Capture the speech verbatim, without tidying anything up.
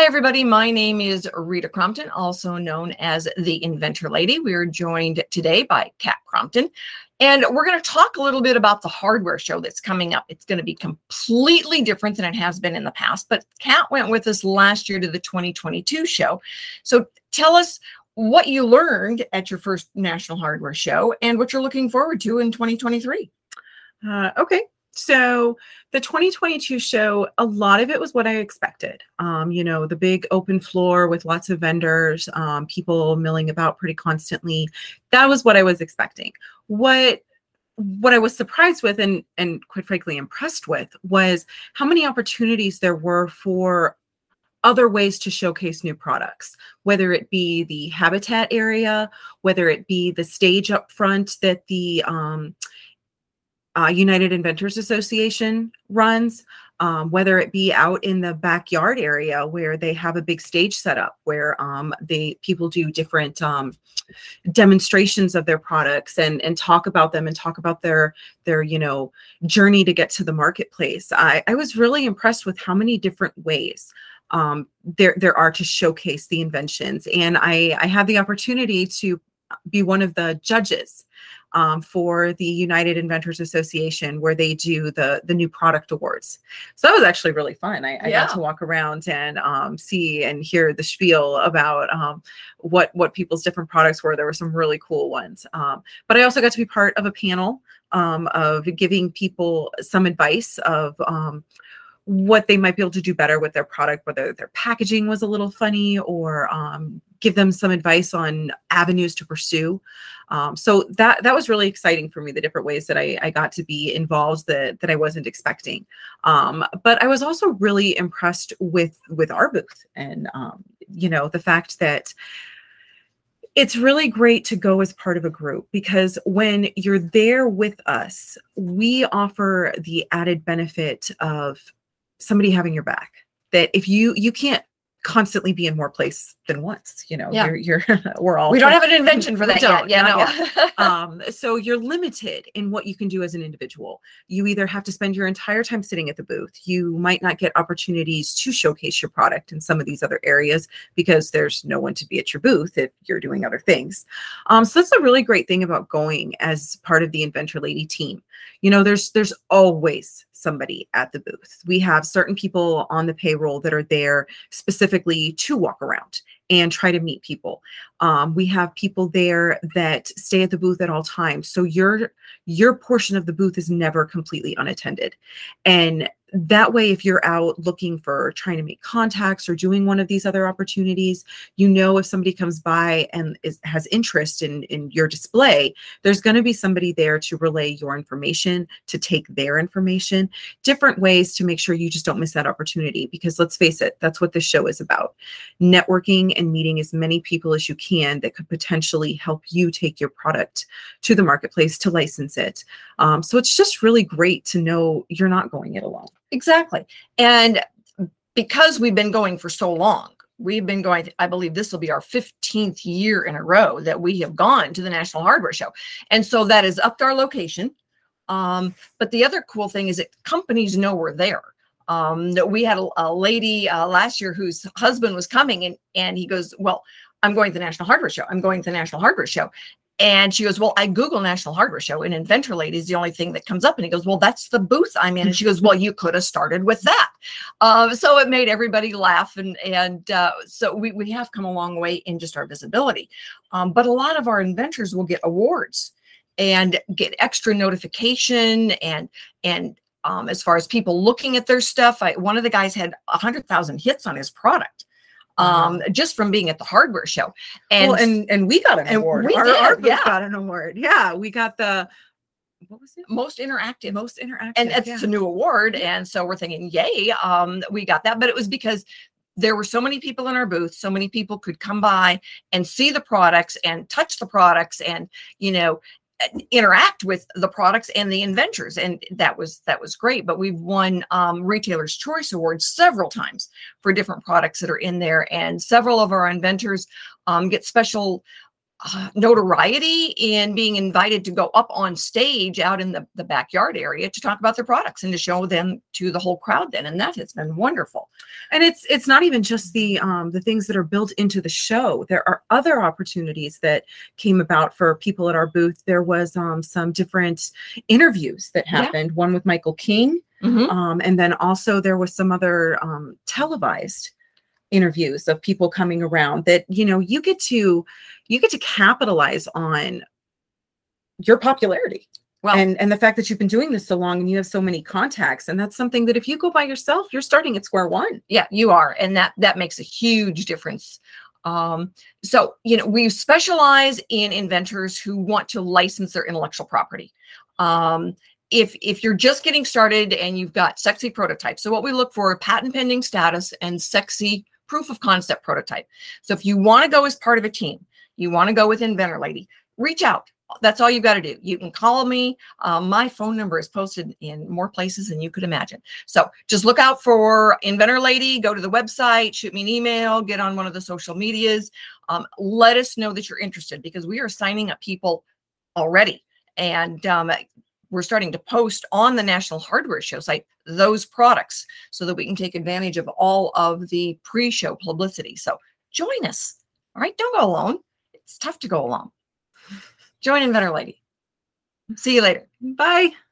Hi, everybody. My name is Rita Crompton, also known as the Inventor Lady. We are joined today by Kat Crompton, and we're going to talk a little bit about the hardware show that's coming up. It's going to be completely different than it has been in the past, but Kat went with us last year to the twenty twenty-two show. So tell us what you learned at your first National Hardware Show and what you're looking forward to in twenty twenty-three. Uh, okay. So the twenty twenty-two show, a lot of it was what I expected. Um, you know, the big open floor with lots of vendors, um, people milling about pretty constantly. That was what I was expecting. What what I was surprised with and, and quite frankly impressed with was how many opportunities there were for other ways to showcase new products, whether it be the habitat area, whether it be the stage up front that the um, Uh, United Inventors Association runs, um, whether it be out in the backyard area where they have a big stage set up where um, they people do different um, demonstrations of their products and and talk about them and talk about their their you know journey to get to the marketplace. I, I was really impressed with how many different ways um, there there are to showcase the inventions, and I I had the opportunity to be one of the judges Um, for the United Inventors Association, where they do the the new product awards. So that was actually really fun. I, I Yeah. got to walk around and um, see and hear the spiel about um, what what people's different products were. There were some really cool ones. Um, but I also got to be part of a panel um, of giving people some advice of um, what they might be able to do better with their product, whether their packaging was a little funny or um, give them some advice on avenues to pursue. Um, so that that was really exciting for me, the different ways that I, I got to be involved that, that I wasn't expecting. Um, but I was also really impressed with, with our booth and, um, you know, the fact that it's really great to go as part of a group, because when you're there with us, we offer the added benefit of somebody having your back, that if you you can't constantly be in more place than once, you know, Yeah. you're, you're we're all, We don't have an invention for that yet. Yeah, not no. yet. um, so you're limited in what you can do as an individual. You either have to spend your entire time sitting at the booth. You might not get opportunities to showcase your product in some of these other areas because there's no one to be at your booth if you're doing other things. Um, so that's a really great thing about going as part of the Inventor Lady team. You know, there's there's always somebody at the booth. We have certain people on the payroll that are there specifically to walk around and try to meet people. Um, we have people there that stay at the booth at all times. So your, your portion of the booth is never completely unattended. And that way, if you're out looking for trying to make contacts or doing one of these other opportunities, you know, if somebody comes by and is, has interest in, in your display, there's going to be somebody there to relay your information, to take their information, different ways to make sure you just don't miss that opportunity. Because let's face it, that's what this show is about. Networking and meeting as many people as you can that could potentially help you take your product to the marketplace to license it. Um, so it's just really great to know you're not going it alone. Exactly. And because we've been going for so long, we've been going, I believe this will be our fifteenth year in a row that we have gone to the National Hardware Show. And so that has upped our location. Um, but the other cool thing is that companies know we're there. Um, that we had a, a lady uh, last year whose husband was coming, and, and he goes, well, I'm going to the National Hardware Show. I'm going to the National Hardware Show. And she goes, well, I Google National Hardware Show and Inventor Lady is the only thing that comes up. And he goes, well, that's the booth I'm in. And she goes, well, you could have started with that. Um, so it made everybody laugh. And, and uh, so we, we have come a long way in just our visibility. Um, but a lot of our inventors will get awards and get extra notification. And, and um, as far as people looking at their stuff, I, one of the guys had one hundred thousand hits on his product. Um, wow. Just from being at the hardware show. And well, and, and we got an award. We our, did, our booth yeah. got an award. Yeah. We got the, what was it? Most interactive. Most interactive. And it's yeah. a new award. And so we're thinking, yay, um, we got that. But it was because there were so many people in our booth. So many people could come by and see the products and touch the products and, you know, interact with the products and the inventors, and that was that was great. But we've won um, Retailer's Choice Awards several times for different products that are in there, and several of our inventors um, get special uh, notoriety in being invited to go up on stage out in the, the backyard area to talk about their products and to show them to the whole crowd then. And that has been wonderful. And it's it's not even just the um, the things that are built into the show. There are other opportunities that came about for people at our booth. There was um, some different interviews that happened, yeah. one with Michael King. Mm-hmm. um, and then also there was some other um, televised interviews of people coming around that, you know, you get to you get to capitalize on your popularity. Well, and, and the fact that you've been doing this so long and you have so many contacts. And that's something that if you go by yourself, you're starting at square one. Yeah, you are. And that that makes a huge difference. Um, so, you know, we specialize in inventors who want to license their intellectual property. Um, if, if you're just getting started and you've got sexy prototypes, so what we look for are patent pending status and sexy proof of concept prototype. So if you want to go as part of a team, you want to go with Inventor Lady, reach out. That's all you got to do. You can call me. Um, my phone number is posted in more places than you could imagine. So just look out for Inventor Lady. Go to the website, shoot me an email, get on one of the social medias. Um, let us know that you're interested because we are signing up people already. And um, we're starting to post on the National Hardware Show site those products so that we can take advantage of all of the pre-show publicity. So join us. All right. Don't go alone. It's tough to go alone. Join Inventor Lady. See you later. Bye.